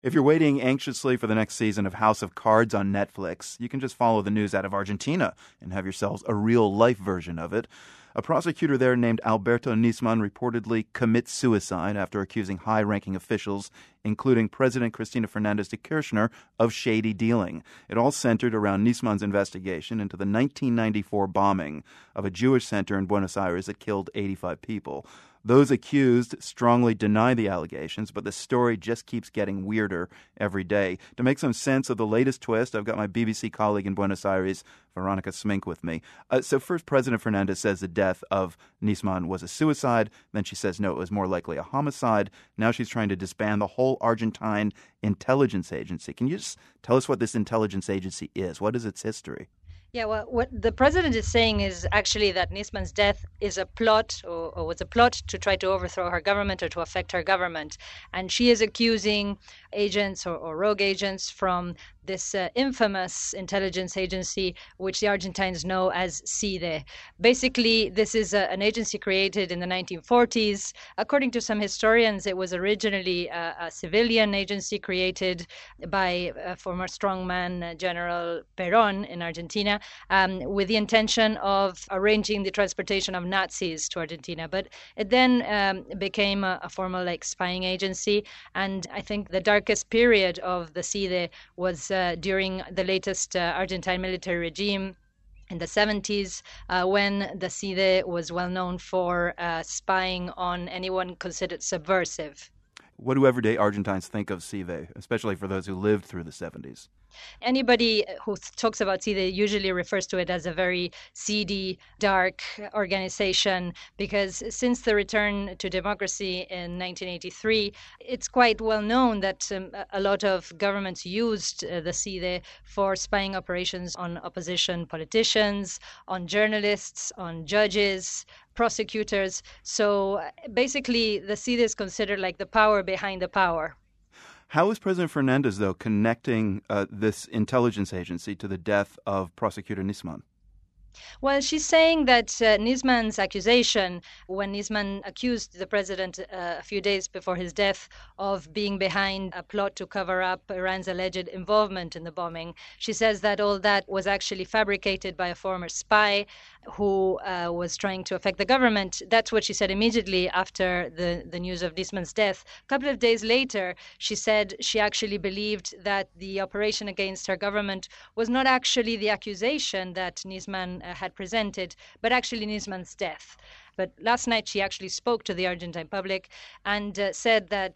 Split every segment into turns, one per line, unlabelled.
If you're waiting anxiously for the next season of House of Cards on Netflix, you can just follow the news out of Argentina and have yourselves a real-life version of it. A prosecutor there named Alberto Nisman reportedly commits suicide after accusing high-ranking officials, including President Cristina Fernández de Kirchner, of shady dealing. It all centered around Nisman's investigation into the 1994 bombing of a Jewish center in Buenos Aires that killed 85 people. Those accused strongly deny the allegations, but the story just keeps getting weirder every day. To make some sense of the latest twist, I've got my BBC colleague in Buenos Aires, Veronica Smink, with me. So first, President Fernández says the death of Nisman was a suicide. Then she says, no, it was more likely a homicide. Now she's trying to disband the whole Argentine intelligence agency. Can you just tell us what this intelligence agency is? What is its history?
Yeah, well, what the president is saying is actually that Nisman's death is a plot or was a plot to try to overthrow her government or to affect her government. And she is accusing agents or rogue agents from this infamous intelligence agency, which the Argentines know as CIDE. Basically, this is an agency created in the 1940s. According to some historians, it was originally a civilian agency created by former strongman General Perón in Argentina, with the intention of arranging the transportation of Nazis to Argentina. But it then became a formal spying agency. And I think the darkest period of the CIDE was during the latest Argentine military regime in the 70s, when the CIDE was well known for spying on anyone considered subversive.
What do everyday Argentines think of CIDE, especially for those who lived through the 70s?
Anybody who talks about CIDE usually refers to it as a very seedy, dark organization, because since the return to democracy in 1983, it's quite well known that a lot of governments used the CIDE for spying operations on opposition politicians, on journalists, on judges, prosecutors. So basically, the CIDE is considered like the power behind the power.
How is President Fernández, though, connecting this intelligence agency to the death of Prosecutor Nisman?
Well, she's saying that Nisman's accusation, when Nisman accused the president a few days before his death of being behind a plot to cover up Iran's alleged involvement in the bombing, she says that all that was actually fabricated by a former spy who was trying to affect the government. That's what she said immediately after the news of Nisman's death. A couple of days later, she said she actually believed that the operation against her government was not actually the accusation that Nisman had presented, but actually Nisman's death. But last night she actually spoke to the Argentine public and said that,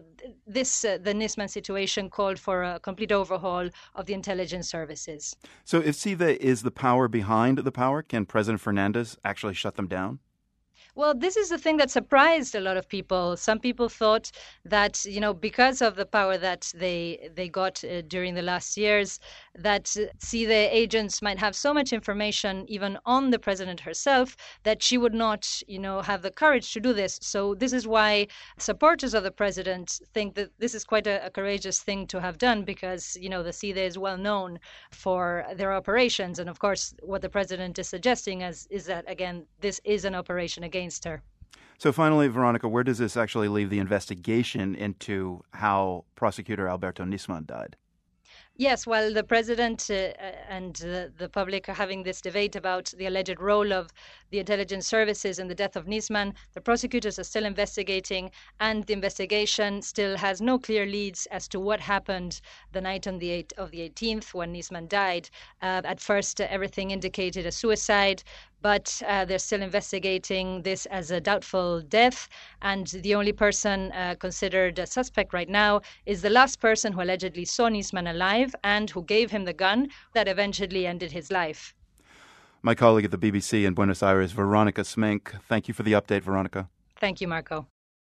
the Nisman situation called for a complete overhaul of the intelligence services.
So if CIDE is the power behind the power, can President Fernández actually shut them down?
Well, this is the thing that surprised a lot of people. Some people thought that, because of the power that they got during the last years, that CIDE agents might have so much information even on the president herself that she would not, have the courage to do this. So this is why supporters of the president think that this is quite a courageous thing to have done, because, the CIDE is well known for their operations. And of course, what the president is suggesting is that, again, this is an operation against her.
So finally, Veronica, where does this actually leave the investigation into how Prosecutor Alberto Nisman died?
Yes, while the president and the public are having this debate about the alleged role of the intelligence services in the death of Nisman, the prosecutors are still investigating, and the investigation still has no clear leads as to what happened the night on the 18th when Nisman died. At first, everything indicated a suicide, but they're still investigating this as a doubtful death. And the only person considered a suspect right now is the last person who allegedly saw Nisman alive and who gave him the gun that eventually ended his life.
My colleague at the BBC in Buenos Aires, Veronica Smink. Thank you for the update, Veronica.
Thank you, Marco.